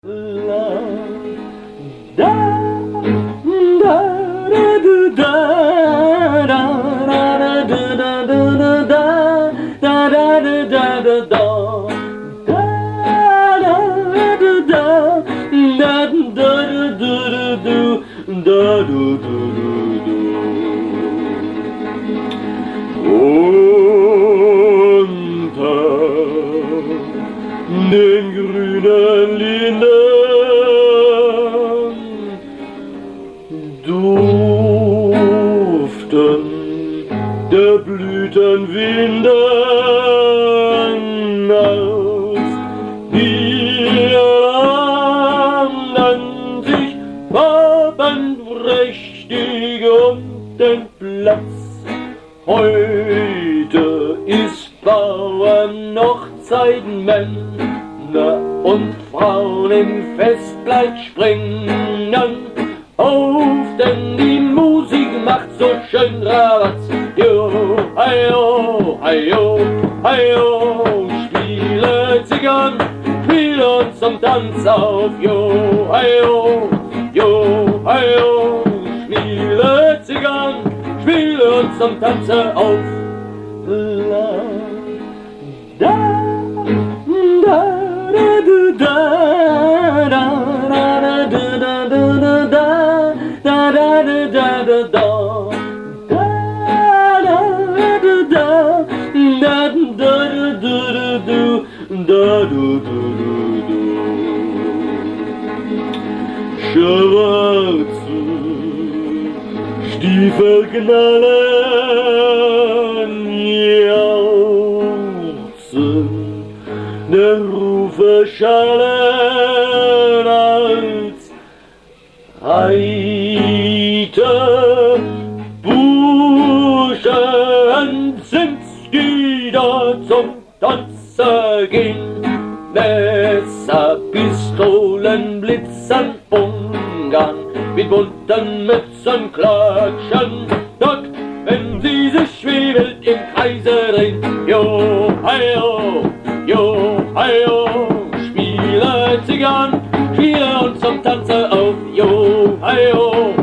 Unter den grünen Linden duften der Blüten Winden, als die Landen sich farbenprächtig um den Platz. Heute ist Bauernhochzeit, Männer und Frauen im Festkleid springen auf, denn die Musik macht so schön Rabatz. Jo, heio, heio, heio, spiele Zigarren, spiele uns zum Tanz auf. Jo, heio, spiele Zigarren, spiele uns zum Tanze auf. La, da, da, da, da, schwarze Stiefel knallen, jauchzen, der Rufe schallen, als heiter Burschen sind's, die da zum Tanze gehen. Messer, Pistolen, Blitzern, Ungarn, mit bunten Mützen klatschen, dort, wenn sie sich wie wild im Kreise drehen. Jo, heio, spiele Zigarren, spiele uns zum Tanze auf. Jo, heio,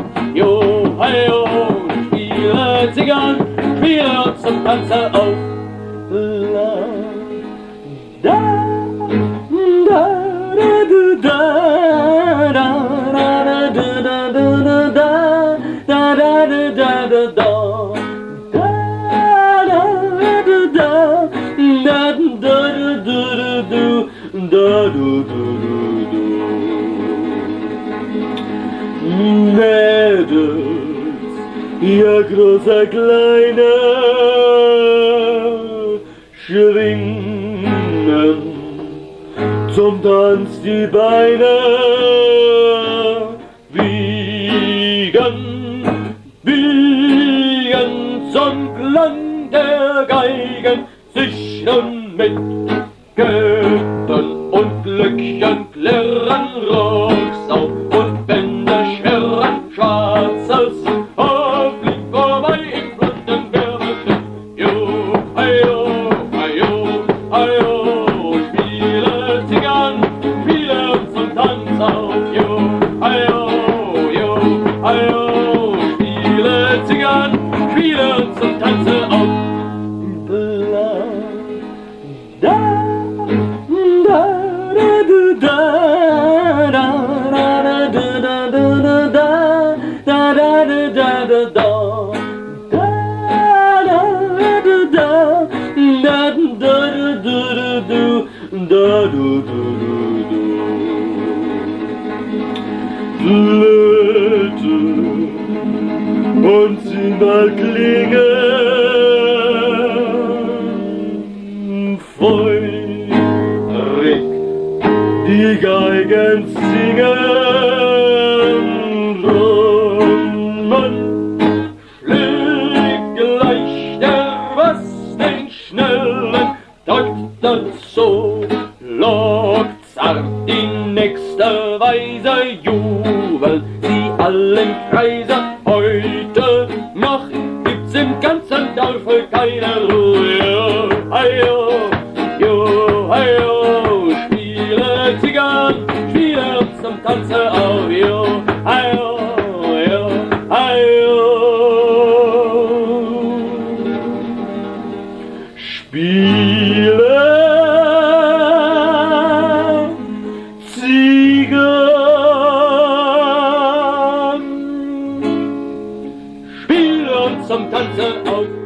spiele Zigarren, spiele uns zum Tanze auf. La, da, da, da, da, Mädels, ihr großer Kleine, schwingen zum Tanz die Beine, wiegen zum Klang der Geigen sich nun mit Götten und Glöckchen klirren, Rocksau und Bänder schwirren, schwarzes Haar fliegt vorbei im blonden Wirbelschiff. Jo, heio, spiele Zigarren, spiele uns zum Tanz auf. Jo, heio, spiele Zigarren, spiele uns zum Tanze auf. Da, da, da, da, Flöte und Cymbal klingen, feurig die Geigen singen, Drummen schlägt gleich der Bass den schnellen Takt dazu, lockt zart die nächste Weise, jubelt sie allen Kreise. Heute Nacht gibt's im ganzen Dorfe keine Ruhe. Heio, spiele Zigarren, spiele zum Tanze auf.